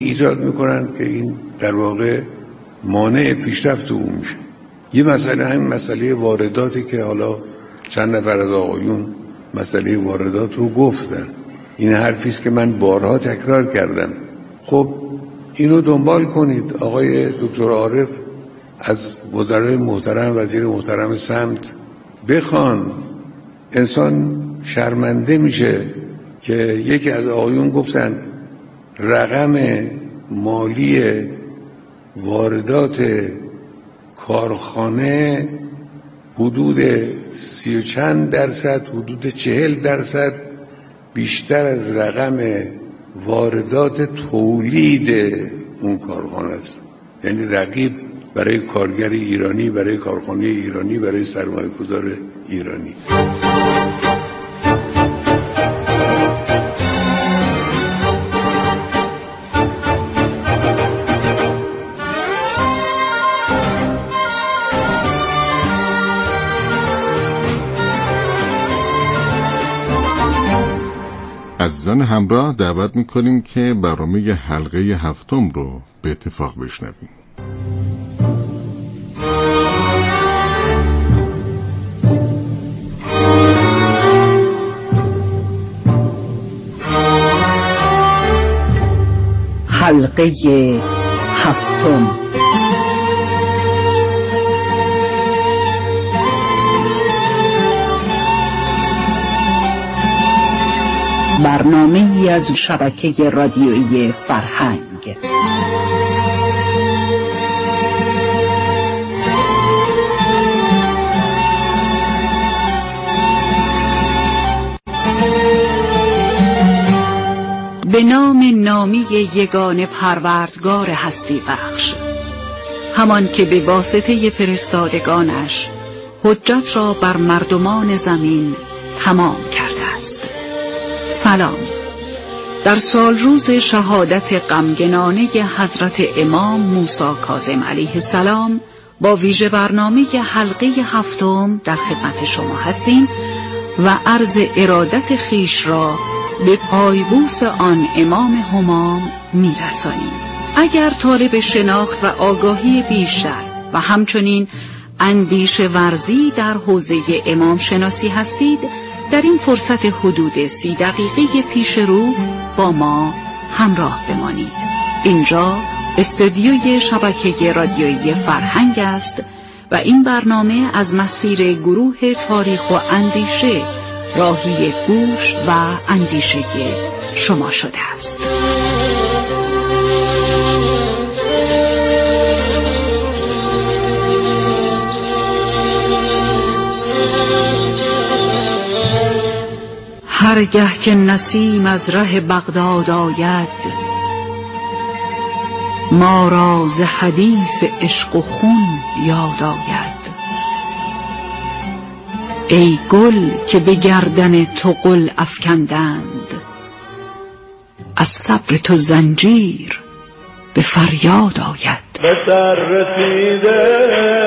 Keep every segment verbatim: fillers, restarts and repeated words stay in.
ایجاد میکنن که این در واقع مانع پیشرفت اون میشه. یه مسئله همین مسئله وارداتی که حالا چند نفر از آقایون مسئله واردات رو گفتن، این حرفیست که من بارها تکرار کردم. خب اینو دنبال کنید. آقای دکتر عارف از وزرای محترم، وزیر محترم سمت بخوان. انسان شرمنده میشه که یکی از آقایون گفتن رقم مالی واردات کارخانه حدود سی و چند درصد، حدود چهل درصد بیشتر از رقم واردات تولید اون کارخانه است. یعنی رقیب برای کارگر ایرانی، برای کارخانه ایرانی، برای سرمایه‌گذار ایرانی. عزیزان همراه دعوت میکنیم که برنامه حلقه هفتم رو به اتفاق بشنویم. حلقه هفتم. برنامه‌ای از شبکه رادیویی فرهنگ. به نام نامی یگانه پروردگار هستی بخش، همان که به واسطه فرستادگانش حجت را بر مردمان زمین تمام کرده است. سلام. در سال روز شهادت غمگنانه حضرت امام موسی کاظم علیه السلام با ویژه برنامه حلقه هفتم در خدمت شما هستیم و عرض ارادت خیش را به پایبوس آن امام همام میرسانیم. اگر طالب شناخت و آگاهی بیشتر و همچنین اندیشه ورزی در حوزه امام شناسی هستید، در این فرصت حدود سی دقیقه پیش رو با ما همراه بمانید. اینجا استودیوی شبکه رادیویی فرهنگ است و این برنامه از مسیر گروه تاریخ و اندیشه راهی گوش و اندیشه شما شده است. هرگه که نسیم از ره بغداد آید، ما را ز حدیث عشق و خون یاد آید. ای گل که به گردن تو قل افکندند، از صبر تو زنجیر به فریاد آید. به سر رسیده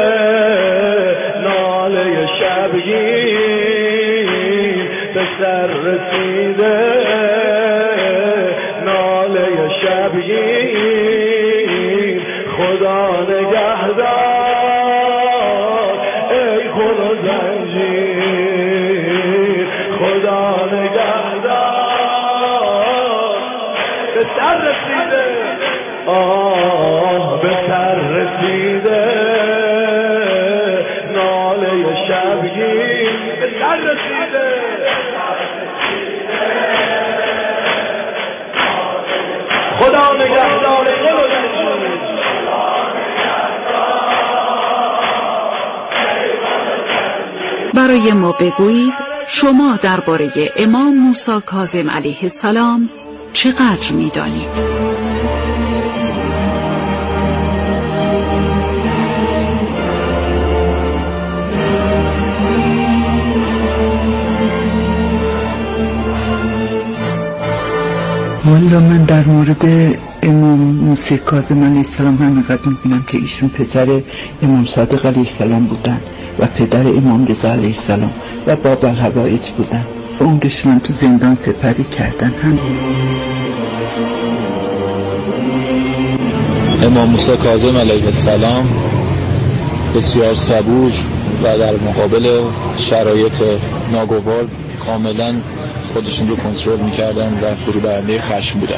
ناله شبگیر، به سر رسیده ناله شبگیر، خدا نگهدار ای خون و زنجیر، خدا نگهدار. به سر رسیده آه به سر رسیده ناله شبگیر، به سر رسیده خدا نگهدار گل و زنجیر. برای ما بگویید شما درباره امام موسی کاظم علیه السلام چقدر می‌دانید؟ والا من در مورد امام موسی کاظم علیه السلام همینقدر می‌دونم که ایشون پسر امام صادق علیه السلام بودن و پدر امام رضا علیه السلام و باب الحوائج بودن. عمرشون تو زندان سپری کردن. هم امام موسی کاظم علیه السلام بسیار صبور و در مقابل شرایط ناگوار کاملا خودشون رو کنترل میکردن و فرو برنده خشم بودن.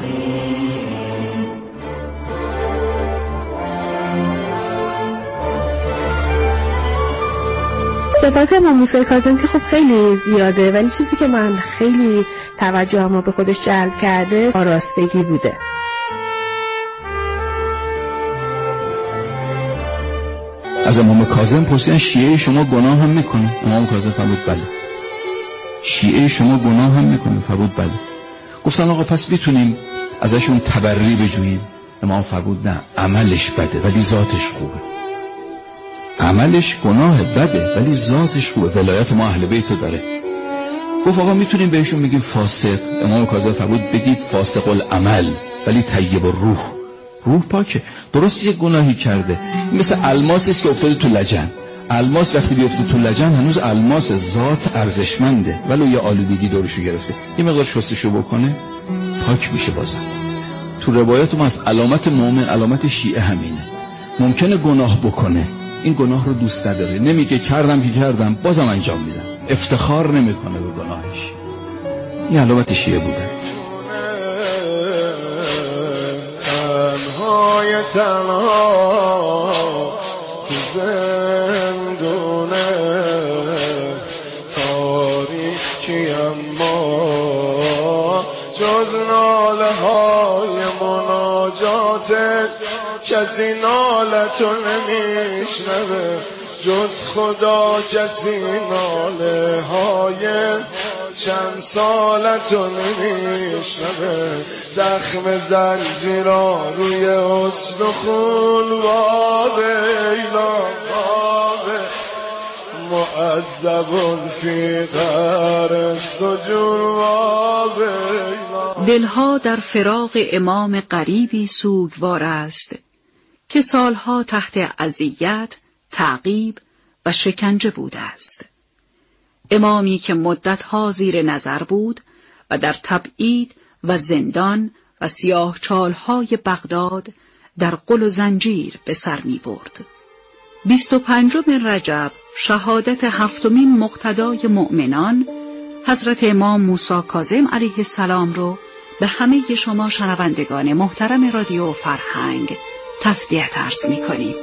صفات امام موسی کاظم که خب خیلی زیاده، ولی چیزی که من خیلی توجهمو به خودش جلب کرده آراستگی بوده. از امام کاظم پرسیدن شیعه شما گناه هم میکنه؟ امام کاظم فرمود بله. شیعه شما گناه هم میکنه؟ فرمود بله. گفتن آقا پس میتونیم ازشون تبرئه بجوییم؟ امام فرمود نه، عملش بده ولی ذاتش خوبه. عملش گناه بده ولی ذاتش خوبه، ولایت ما اهل بیت داره. گفت آقا میتونیم بهشون میگیم فاسق؟ امام کاظم فرمود بگید فاسق العمل ولی طیب الروح. روح پاکه. درست یک گناهی کرده، این مثل الماسی است که افتاده تو لجن. الماس وقتی بیفته تو لجن هنوز الماس، ذات ارزشمنده، ولو یه آلودگی دورشو گرفته، یه مقدار شستشو بکنه پاک میشه. بازم تو روایات ما از علامت مؤمن، علامت شیعه همینه. ممکنه گناه بکنه، این گناه رو دوست نداره، نمیگه کردم که کردم، بازم انجام میدم، افتخار نمیکنه به گناهش. این علامت شیعه بوده. تنهای تنها تو زندونه تاریکی، اما جز ناله های مناجات کسی نالتو نمیشنوه، جز خدا کسی ناله های چند سالتو نمیشنوه. زخم زنجیرا روی استخون و بیلا معذب فی غار سجون و بیلا. دلها در فراق امام غریبی سوگوار است که سالها تحت اذیت، تعقیب و شکنجه بوده است. امامی که مدتها زیر نظر بود و در تبعید و زندان و سیاه چالهای بغداد در قل و زنجیر به سر می برد. بیست و پنجم رجب شهادت هفتمین مقتدای مؤمنان حضرت امام موسی کاظم علیه السلام رو به همه شما شنوندگان محترم رادیو فرهنگ تسلیت عرض می کنیم.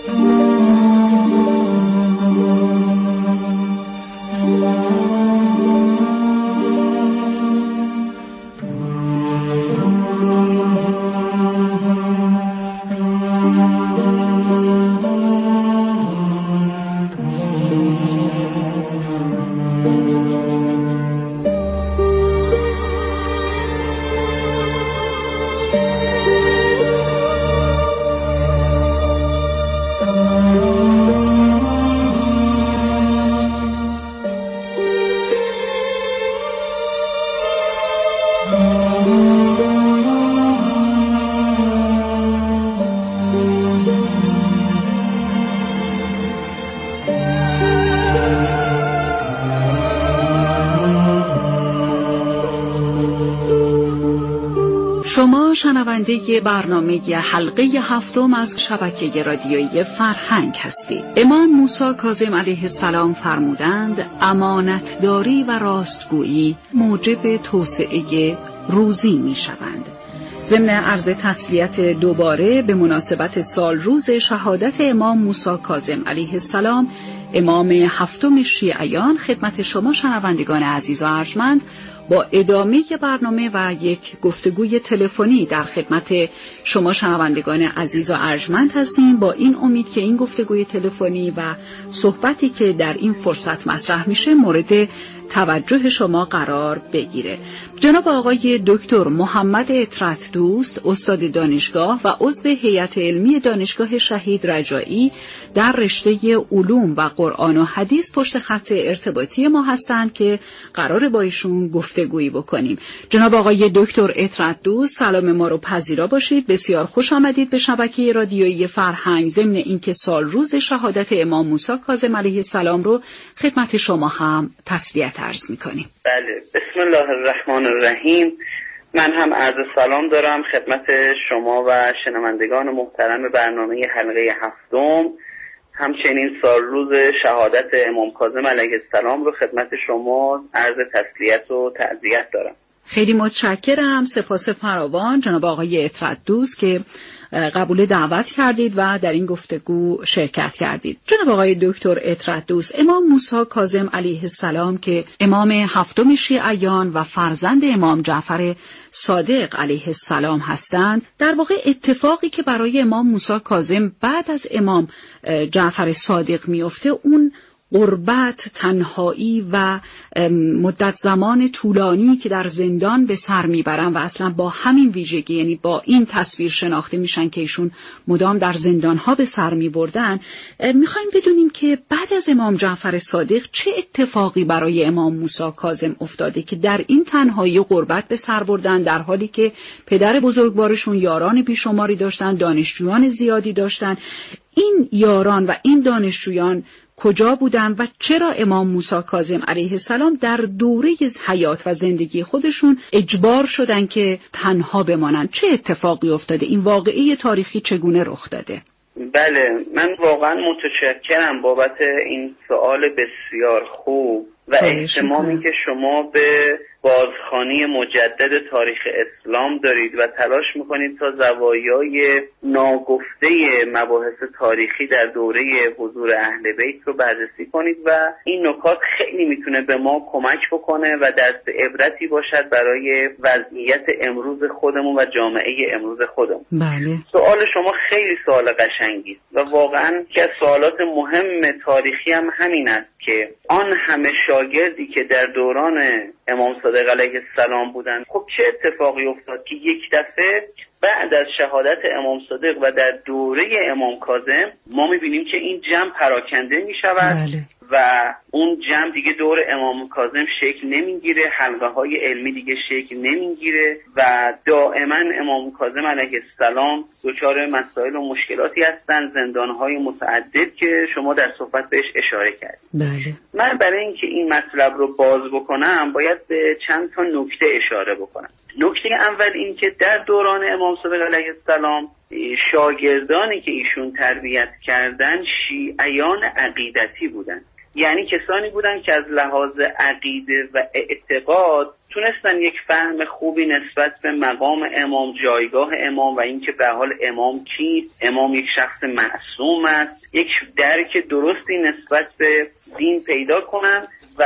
شما شنونده برنامه حلقه هفتم از شبکه رادیویی فرهنگ هستید. امام موسی کاظم علیه السلام فرمودند امانتداری و راستگویی موجب توسعه روزی می شوند. ضمن عرض تسلیت دوباره به مناسبت سال روز شهادت امام موسی کاظم علیه السلام، امام هفتم شیعیان، خدمت شما شنوندگان عزیز و ارجمند با ادامه برنامه و یک گفتگوی تلفنی در خدمت شما شنوندگان عزیز و ارجمند هستیم، با این امید که این گفتگوی تلفنی و صحبتی که در این فرصت مطرح میشه مورد توجه شما قرار بگیره. جناب آقای دکتر محمد عطرت دوست، استاد دانشگاه و عضو هیئت علمی دانشگاه شهید رجایی در رشته علوم و قرآن و حدیث پشت خط ارتباطی ما هستند که قرار با ایشون گفتگویی بکنیم. جناب آقای دکتر عطرت دوست، سلام ما رو پذیرا باشید. بسیار خوش آمدید به شبکه رادیویی فرهنگ. ضمن اینکه سال روز شهادت امام موسی کاظم علیه السلام رو خدمت شما هم تسلیت عرض می‌کنیم. بله، بسم الله الرحمن الرحیم. من هم عرض سلام دارم خدمت شما و شنوندگان محترم برنامه حلقه هفتم. همچنین سال روز شهادت امام کاظم علیه السلام رو خدمت شما عرض تسلیت و تعزیت دارم. خیلی متشکرم، سپاس فراوان جناب آقای عطردوست که قبول دعوت کردید و در این گفتگو شرکت کردید. جناب آقای دکتر عطردوست، امام موسی کاظم علیه السلام که امام هفتم شیعیان و فرزند امام جعفر صادق علیه السلام هستند، در واقع اتفاقی که برای امام موسی کاظم بعد از امام جعفر صادق میفته، اون غربت، تنهایی و مدت زمان طولانی که در زندان به سر میبرن و اصلا با همین ویژگی، یعنی با این تصویر شناخته میشن که ایشون مدام در زندانها به سر میبردن. میخوایم بدونیم که بعد از امام جعفر صادق چه اتفاقی برای امام موسی کاظم افتاده که در این تنهایی و غربت به سر بردن، در حالی که پدر بزرگوارشون یاران بیشماری داشتن، دانشجویان زیادی داشتن. این یاران و این دانشجویان کجا بودن و چرا امام موسی کاظم علیه السلام در دوره حیات و زندگی خودشون اجبار شدن که تنها بمانن؟ چه اتفاقی افتاده؟ این واقعه تاریخی چگونه رخ داده؟ بله، من واقعا متشکرم بابت این سوال بسیار خوب و اهتمامی که شما به بازخوانی مجدد تاریخ اسلام دارید و تلاش میکنید تا زوایای ناگفته مباحث تاریخی در دوره حضور اهل بیت رو بررسی کنید و این نکات خیلی میتونه به ما کمک بکنه و دست عبرتی باشد برای وضعیت امروز خودمون و جامعه امروز خودمون. بله. سوال شما خیلی سوال قشنگی است و واقعا که از سوالات مهم تاریخی هم همین است که آن همه شاگردی که در دوران امام صادق علیه السلام بودند، خب چه اتفاقی افتاد که یک دفعه بعد از شهادت امام صادق و در دوره امام کاظم ما میبینیم که این جمع پراکنده میشود. بله. و اون جمع دیگه دور امام کاظم شکل نمیگیره، حلقه های علمی دیگه شکل نمیگیره و دائما امام کاظم علیه السلام دچار مسائل و مشکلاتی هستن، زندانهای متعدد که شما در صحبت بهش اشاره کردید. بله. من برای اینکه این مطلب رو باز بکنم باید به چند تا نکته اشاره بکنم. نکته اول این که در دوران امام صادق علیه السلام شاگردانی که ایشون تربیت کردن شیعیان عقیدتی بودن، یعنی کسانی بودن که از لحاظ عقیده و اعتقاد تونستن یک فهم خوبی نسبت به مقام امام، جایگاه امام و اینکه به حال امام کیست، امام یک شخص معصوم است، یک درک درستی نسبت به دین پیدا کنن و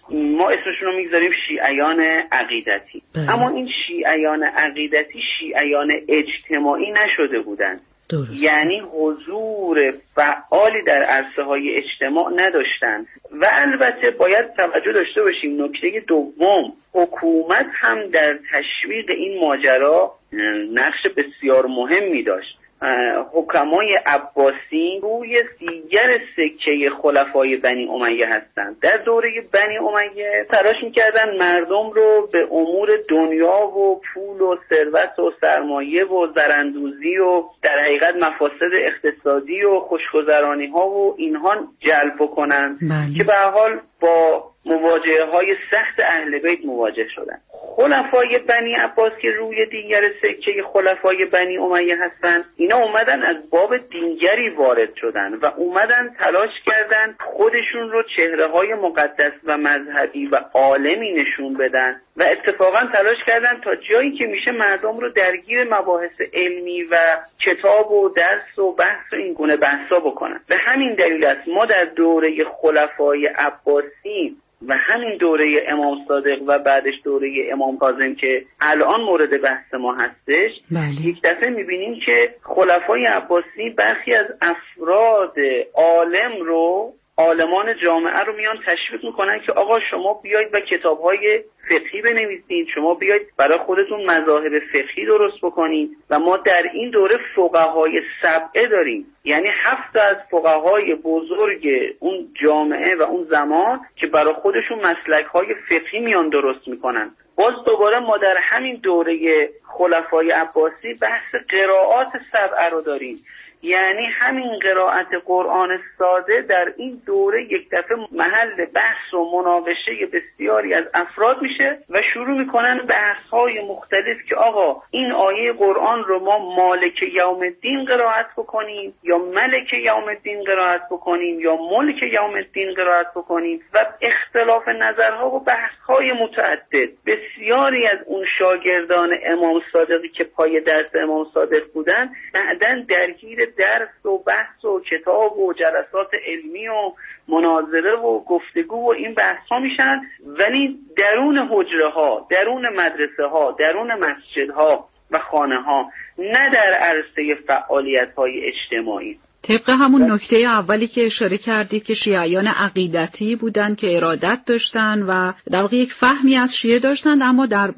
ما اسمشون رو میگذاریم شیعیان عقیدتی. بله. اما این شیعیان عقیدتی شیعیان اجتماعی نشده بودند. درست. یعنی حضور فعالی در عرصه های اجتماع نداشتند و البته باید توجه داشته باشیم نکته دوم، حکومت هم در تشویق این ماجرا نقش بسیار مهمی داشت. حکمای عباسی روی دیگر سکه خلفای بنی امیه هستند. در دوره بنی امیه تلاش میکردن مردم رو به امور دنیا و پول و ثروت و سرمایه و زرندوزی و در حقیقت مفاسد اقتصادی و خوشگذرانی ها و اینها جلب کنن که به هر حال با مواجهه های سخت اهل بیت مواجه شدن. خلفای بنی عباس که روی دیگر سکه خلفای بنی امیه هستن، اینا اومدن از باب دیگری وارد شدن و اومدن تلاش کردن خودشون رو چهره های مقدس و مذهبی و عالمی نشون بدن و اتفاقا تلاش کردن تا جایی که میشه مردم رو درگیر مباحث علمی و کتاب و درس و بحث و این گونه بحثا بکنن. به همین دلیل است ما در دوره خلفای عباسی و همین دوره امام صادق و بعدش دوره امام کاظم که الان مورد بحث ما هستش، بله. یک دفعه میبینیم که خلفای عباسی برخی از افراد عالم رو، عالمان جامعه رو میان تشویق میکنن که آقا شما بیاید و کتاب‌های فقهی بنویسید، شما بیاید برای خودتون مذاهب فقهی درست بکنید و ما در این دوره فقهای سبعه داریم، یعنی هفت از فقهای بزرگ اون جامعه و اون زمان که برای خودشون مسلک‌های فقهی میان درست میکنن. باز دوباره ما در همین دوره خلفای عباسی بحث قرائات سبعه رو داریم یعنی همین قرائت قرآن ساده در این دوره یک دفعه محل بحث و مناقشه بسیاری از افراد میشه و شروع میکنن بحث‌های مختلف که آقا این آیه قرآن رو ما مالک یوم الدین قرائت بکنیم یا ملک یوم الدین قرائت بکنیم یا ملک یوم الدین قرائت بکنیم و اختلاف نظرها و بحث‌های متعدد. بسیاری از اون شاگردان امام صادقی که پای درس امام صادق بودن بعداً درگیر درس و بحث و کتاب و جلسات علمی و مناظره و گفتگو و این بحث‌ها میشن، ولی درون حجره ها، درون مدرسه ها، درون مسجد ها و خانه ها، نه در عرصه فعالیت های اجتماعی. طبق همون نکته اولی که اشاره کردید که شیعیان عقیدتی بودن که ارادت داشتن و در واقع یک فهمی از شیعه داشتن اما در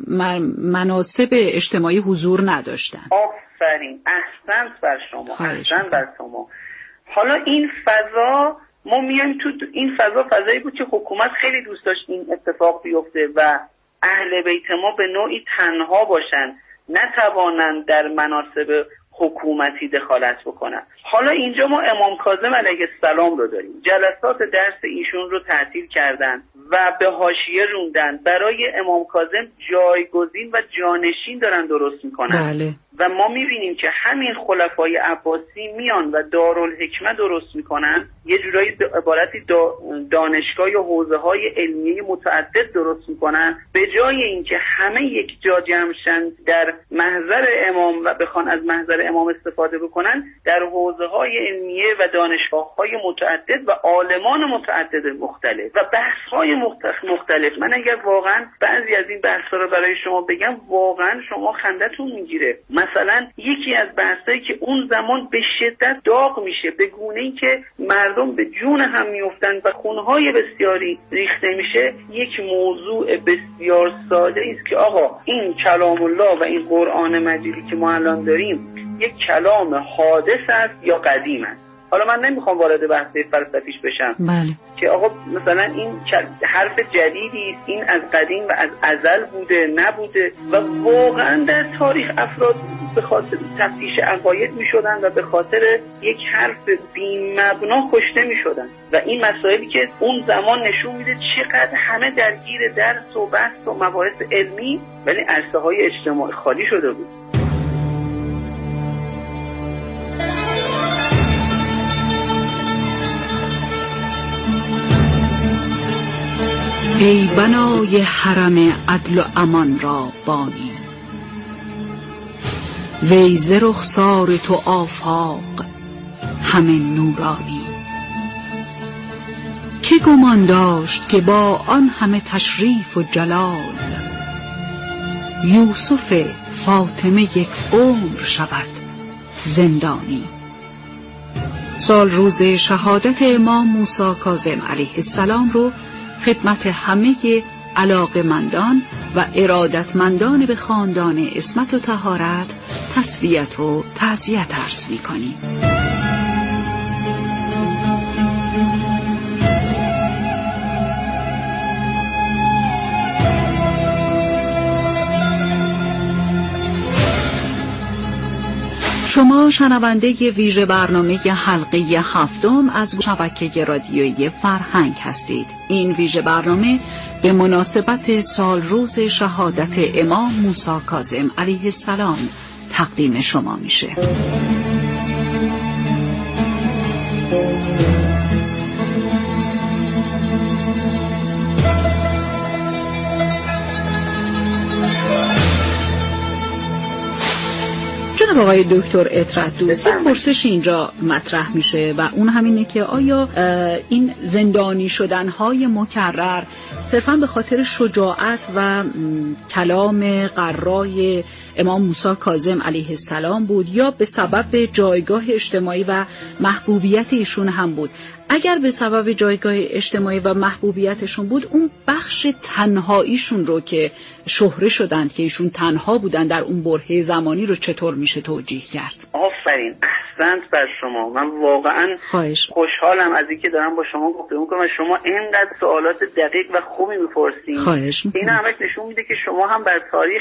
مناصب اجتماعی حضور نداشتن. آفرین، احسنت بر شما، احسنت بر شما. حالا این فضا، ما میایم تو این فضا فضایی بود که حکومت خیلی دوست داشت این اتفاق بیفته و اهل بیت ما به نوعی تنها باشن، نتوانند در مناصب حکومتی دخالت بکنن. حالا اینجا ما امام کاظم علیه السلام رو داریم، جلسات درس ایشون رو تعطیل کردن و به حاشیه روندن، برای امام کاظم جایگزین و جانشین دارن درست میکنن. بله. و ما میبینیم که همین خلفای عباسی میان و دارالحکمه درست میکنن، یه جورایی به عبارتی دانشگاه یا حوزه‌های علمی متعدد درست میکنن، به جای اینکه همه یک جا جمع شن در محضر امام و بخوان از محضر امام استفاده بکنن، در حوزه‌های علمیه و دانشگاه‌های متعدد و عالمان متعدد مختلف و بحث‌های مختلف. من اگر واقعا بعضی از این بحث‌ها رو برای شما بگم واقعا شما خندتون میگیره. مثلا یکی از بحثایی که اون زمان به شدت داغ میشه به گونه‌ای که مردم به جون هم میافتن و خونهای بسیاری ریخته میشه، یک موضوع بسیار ساده است که آقا این کلام الله و این قرآن مجیدی که ما الان داریم یک کلام حادث است یا قدیم است. حالا من نمیخوام وارد بحث فلسفیش بشم. بله. که آقا مثلا این حرف جدیدی است، این از قدیم و از ازل بوده نبوده و واقعا در تاریخ افراد به خاطر تفتیش عقاید میشدن و به خاطر یک حرف بی مبنا کشته میشدن و این مسائلی که اون زمان نشون میده چقدر همه درگیر درس و بحث و مباحث علمی ولی عرصه های اجتماعی خالی شده بود. ای بنای حرم عدل و امان را بانی، وی ز رخسار تو آفاق همه نورانی. که گمان داشت که با آن همه تشریف و جلال، یوسف فاطمه یک عمر شود زندانی. سال روز شهادت امام موسی کاظم علیه السلام رو خدمت همه علاقه‌مندان و ارادتمندان به خاندان عصمت و طهارت تسلیت و تعزیت عرض می‌کنیم. شما شنونده ویژه برنامه حلقه هفتم از شبکه رادیویی فرهنگ هستید. این ویژه برنامه به مناسبت سال روز شهادت امام موسی کاظم علیه السلام تقدیم شما میشه. جناب آقای دکتر عطرت دوست، یک پرسش اینجا مطرح میشه و اون همینه که آیا این زندانی شدنهای مکرر صرفاً به خاطر شجاعت و کلام قرای امام موسی کاظم علیه السلام بود یا به سبب جایگاه اجتماعی و محبوبیت ایشون هم بود؟ اگر به سبب جایگاه اجتماعی و محبوبیتشون بود، اون بخش تنهاییشون رو که شهره شدند که ایشون تنها بودن در اون برهه زمانی رو چطور میشه توجیه کرد؟ آفرین، احسنت بر شما. من واقعا خواهش. خوشحالم از اینکه دارم با شما گفتگو می‌کنم و شما اینقدر سوالات دقیق و خوبی می‌پرسید. خواهش می‌کنم. این همش نشون میده که شما هم بر تاریخ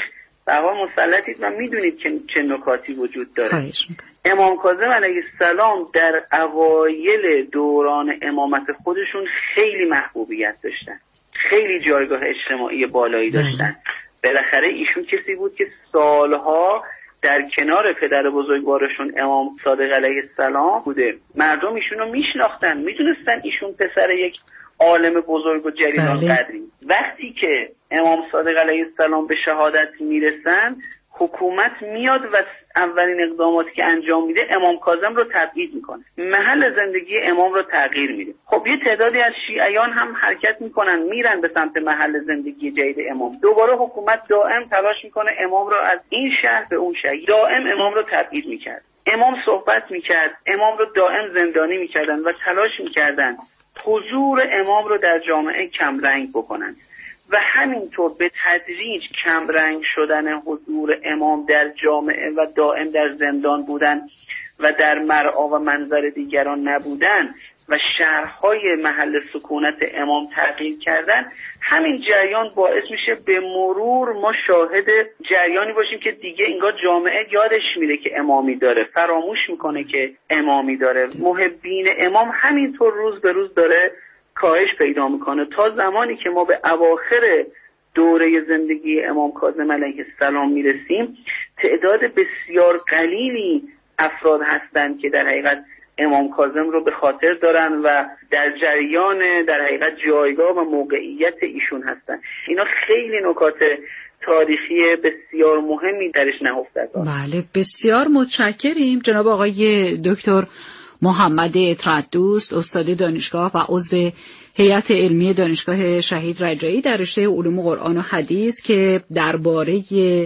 به هر حال مسلطید و میدونید که چه نکاتی وجود داره. امام کاظم علیه السلام در اوایل دوران امامت خودشون خیلی محبوبیت داشتن، خیلی جایگاه اجتماعی بالایی داشتن. بالاخره ایشون کسی بود که سالها در کنار پدر بزرگوارشون امام صادق علیه السلام بوده. مردم ایشون رو میشناختن، میدونستن ایشون پسر یک عالم بزرگ و جلیل القدری. وقتی که امام صادق علیه السلام به شهادت میرسن، حکومت میاد و اولین اقداماتی که انجام میده امام کاظم رو تبعید میکنه، محل زندگی امام رو تغییر میده. خب یه تعدادی از شیعیان هم حرکت میکنن، میرن به سمت محل زندگی جدید امام. دوباره حکومت دائم تلاش میکنه امام رو از این شهر به اون شهر، دائم امام رو تبعید میکرد. امام صحبت میکرد، امام رو دائم زندانی میکردن و تلاش میکردن حضور امام رو در جامعه کمرنگ بکنن و همینطور به تدریج کمرنگ شدن حضور امام در جامعه و دائم در زندان بودن و در مرعا و منظر دیگران نبودن و شهرهای محل سکونت امام تغییر کردن، همین جریان باعث میشه به مرور ما شاهد جریانی باشیم که دیگه انگار جامعه یادش میره که امامی داره، فراموش میکنه که امامی داره. محبین امام همینطور روز به روز داره کاهش پیدا میکنه تا زمانی که ما به اواخر دوره زندگی امام کاظم علیه السلام میرسیم. تعداد بسیار قلیلی افراد هستند که در حقیقت امام کاظم رو به خاطر دارن و در جریان در حقیقت جایگاه و موقعیت ایشون هستن. اینا خیلی نکات تاریخی بسیار مهمی درش نهفته است. بله، بسیار متشکریم جناب آقای دکتر محمد عطردوست، استاد دانشگاه و عضو هیئت علمی دانشگاه شهید رجایی در رشته علوم قرآن و حدیث که درباره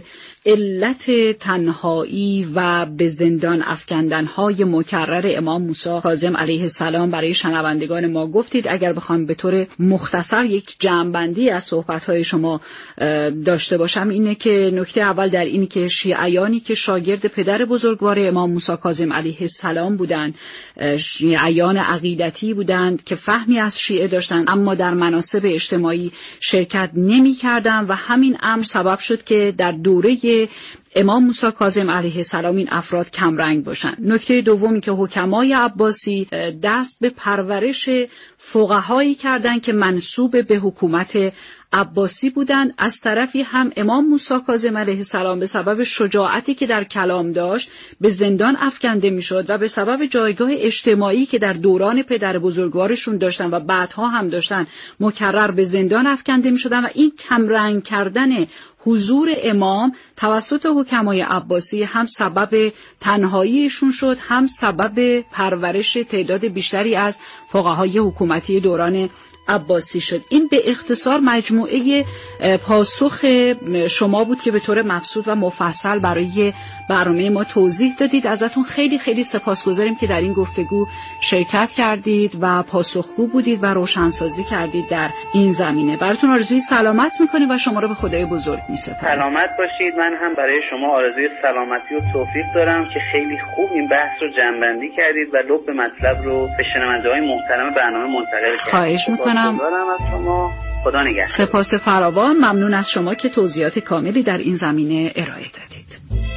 علت تنهایی و به زندان افکندن‌های مکرر امام موسی کاظم علیه السلام برای شنوندگان ما گفتید. اگر بخوام به طور مختصر یک جمع‌بندی از صحبت‌های شما داشته باشم، اینه که نکته اول در اینه که شیعیانی که شاگرد پدر بزرگوار امام موسی کاظم علیه السلام بودند، شیعیان عقیدتی بودند که فهمی از شیعه داشتند اما در مناصب اجتماعی شرکت نمی‌کردند و همین امر سبب شد که در دوره امام موسی کاظم علیه السلام این افراد کمرنگ باشند. نکته دومی که حکمای عباسی دست به پرورش فقهایی کردند که منسوب به حکومت عباسی بودند. از طرفی هم امام موسی کاظم علیه السلام به سبب شجاعتی که در کلام داشت به زندان افکنده میشد و به سبب جایگاه اجتماعی که در دوران پدر بزرگوارشون داشتن و بعدها هم داشتن مکرر به زندان افکنده میشدن و این کمرنگ کردن حضور امام توسط حکمای عباسی هم سبب تنهاییشون شد، هم سبب پرورش تعداد بیشتری از فقهای حکومتی دوران عباسی شد. این به اختصار مجموعه پاسخ شما بود که به طور مبسوط و مفصل برای برنامه ما توضیح دادید. ازتون خیلی خیلی سپاسگزاریم که در این گفتگو شرکت کردید و پاسخگو بودید و روشنسازی کردید در این زمینه. براتون آرزوی سلامت میکنیم و شما رو به خدای بزرگ میسپاریم. سلامت باشید. من هم برای شما آرزوی سلامتی و توفیق دارم که خیلی خوب این بحث رو جمع‌بندی کردید و لب مطلب رو به شنونده‌های محترم برنامه منتقل کردید. خواهش میکنم. از شما. خدا نگهدار. سپاس فراوان. ممنون از شما که توضیحات کاملی در این زمینه ارائه دادید.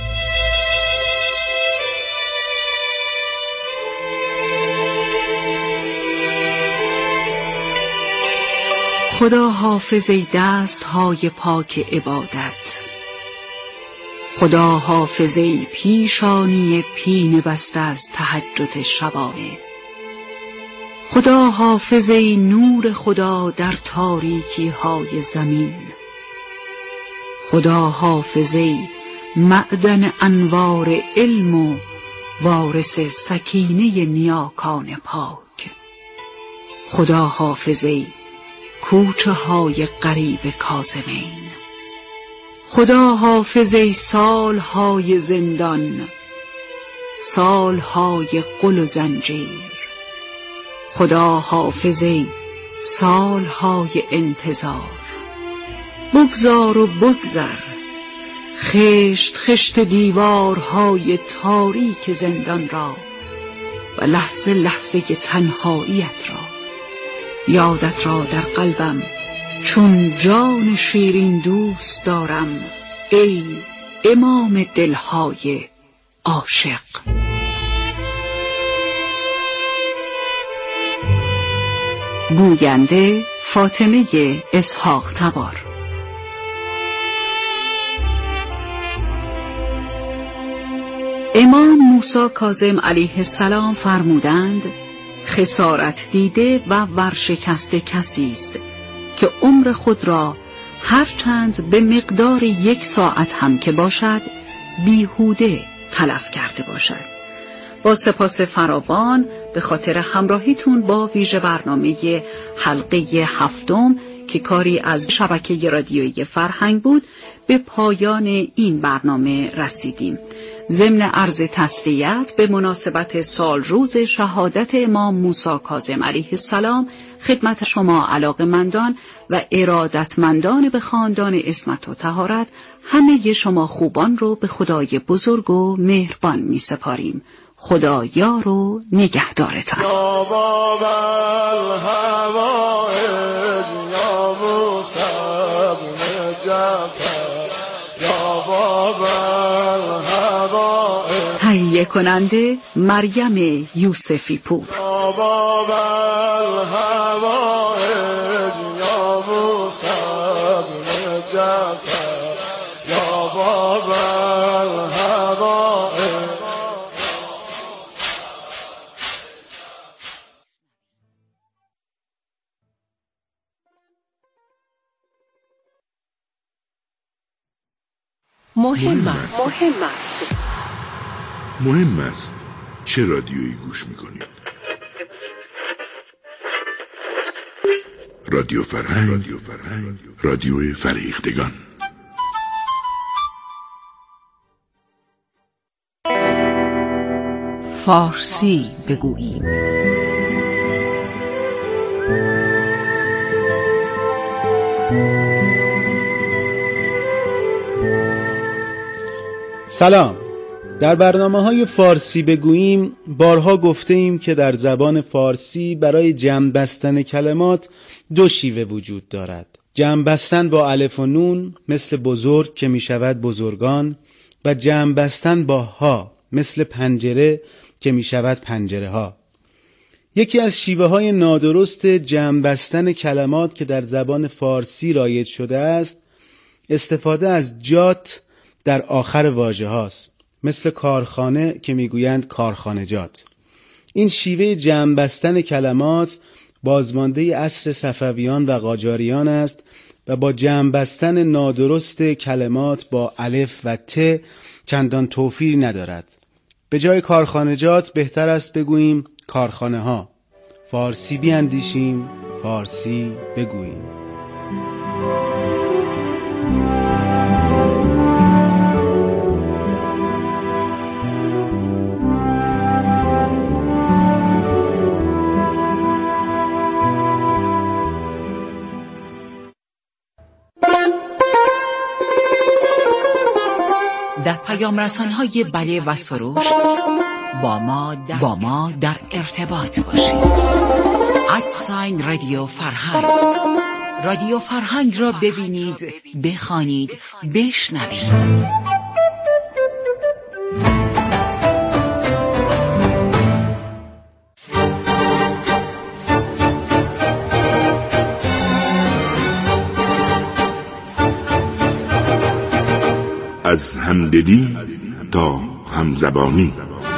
خدا حافظ ای دست های پاک عبادت، خدا حافظ ای پیشانی پینه بسته از تهجد شبانه، خدا حافظ ای نور خدا در تاریکی های زمین، خدا حافظ ای معدن انوار علم و وارث سکینه نیاکان پاک، خدا حافظ ای کوچه های غریب کاظمین، خدا حافظ ای سال های زندان، سال های قل و زنجیر، خدا حافظ ای سالهای انتظار. بگذار و بگذر خشت خشت دیوارهای تاریک زندان را و لحظه لحظه تنهاییت را، یادت را در قلبم چون جان شیرین دوست دارم ای امام دلهای عاشق. گوینده فاطمه اسحاق تبار. امام موسی کاظم علیه السلام فرمودند خسارت دیده و ورشکسته کسی است که عمر خود را هر چند به مقدار یک ساعت هم که باشد بیهوده تلف کرده باشد. با سپاس فراوان به خاطر همراهیتون با ویژه برنامه حلقه هفتم که کاری از شبکه رادیویی فرهنگ بود به پایان این برنامه رسیدیم. ضمن عرض تسلیت به مناسبت سال روز شهادت امام موسی کاظم علیه السلام خدمت شما علاقه‌مندان و ارادتمندان به خاندان عصمت و طهارت همه شما خوبان رو به خدای بزرگ و مهربان می سپاریم. خدا یار و نگهدارتان. یا باب الهوائج یا موسی بن جعفر یا باب الهوائج. تهیه کننده مریم یوسفی پور. یا باب الهوائج یا موسی بن جعفر یا باب الهوائج. مهم است. مهم است. مهم است چه رادیویی گوش میکنید؟ رادیو فرهنگ، رادیو فرهنگ، رادیو فرهیختگان. فارسی بگوییم. سلام. در برنامه‌های فارسی بگوییم بارها گفته ایم که در زبان فارسی برای جمع بستن کلمات دو شیوه وجود دارد. جمع بستن با الف و نون مثل بزرگ که می شود بزرگان و جمع بستن با ها مثل پنجره که می شود پنجره ها. یکی از شیوه های نادرست جمع بستن کلمات که در زبان فارسی رایج شده است استفاده از جات در آخر واژه هاست، مثل کارخانه که میگویند کارخانجات. این شیوه جمع بستن کلمات بازمانده عصر صفویان و قاجاریان است و با جمع بستن نادرست کلمات با الف و ت چندان توفیری ندارد. به جای کارخانجات بهتر است بگوییم کارخانه ها. فارسی بیاندیشیم، فارسی بگوییم. در پیام رسان‌های بله و سروش با ما در, با ما در ارتباط باشید. ادساین رادیو فرهنگ. رادیو فرهنگ را ببینید، بخوانید، بشنوید. از همدلی تا همزبانی.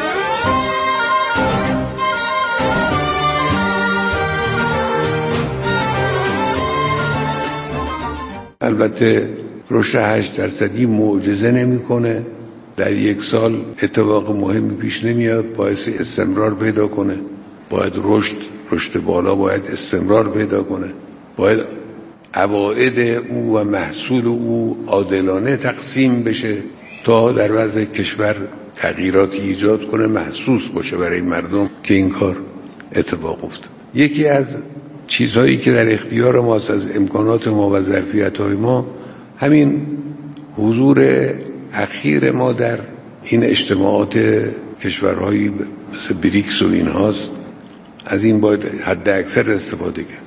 البته رشد هشت درصدی معجزه نمی‌کنه. در یک سال اتفاق مهمی پیش نمیاد باعث استمرار پیدا کنه. باید رشد رشد بالا باید استمرار پیدا کنه. باید عواید او و محصول او عادلانه تقسیم بشه تا در وضع کشور تغییراتی ایجاد کنه، محسوس باشه برای مردم که این کار اتفاق افتاد. یکی از چیزهایی که در اختیار ماست از امکانات ما و ظرفیت‌های ما همین حضور اخیر ما در این اجتماعات کشورهایی مثل بریکس و این هاست. از این باید حد اکثر استفاده کرد.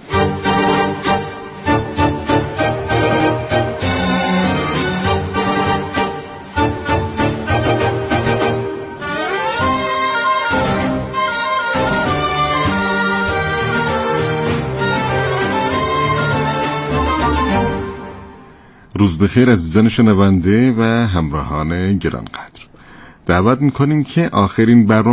روز بخیر عزیزان شنونده و همراهان گرانقدر. دعوت میکنیم که آخرین برنامه